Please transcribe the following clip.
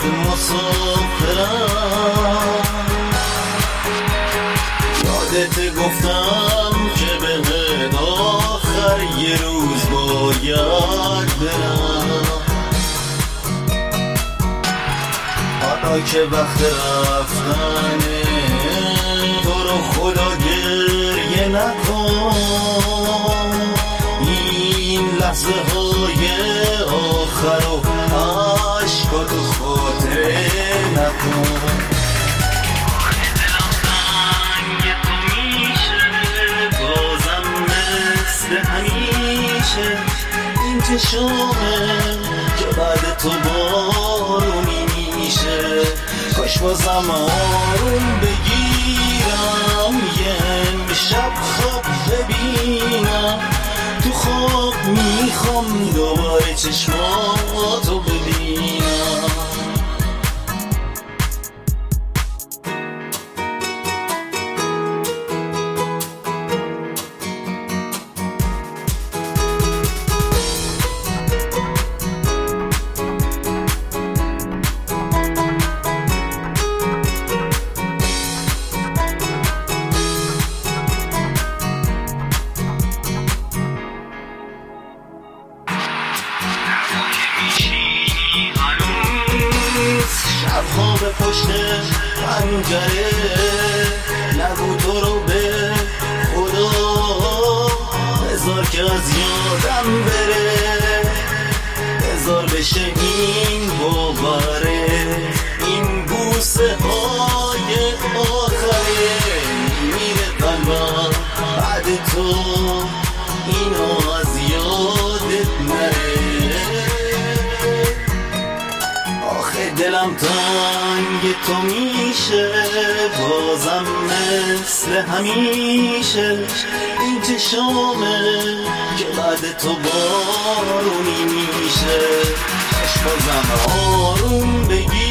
مسافرم. یادت گفتم که بهت آخر یه روز باید برم. حالا که وقت رفتنه تو رو خدا گریه نکن. این لحظه های آخر و عشقاتو خاطره نکن. همیشه این چشامه که بعد تو بارونی میشه. کاش بازم آروم بگیرم یه شب خواب ببینم. تو خواب میخوام دوباره چشماتو ببینم. شبها به پشت پنجره نگو تو رو به خدا بذار که از یادم بره. بذار بشه این باوره این بوسه های آخره. میره قلبم بعد تو اینو از یادت نره. دلم تنگ تو میشه بازم مثل همیشه. این چشامه که بعد تو بارونی میشه. کاش بازم آروم بگی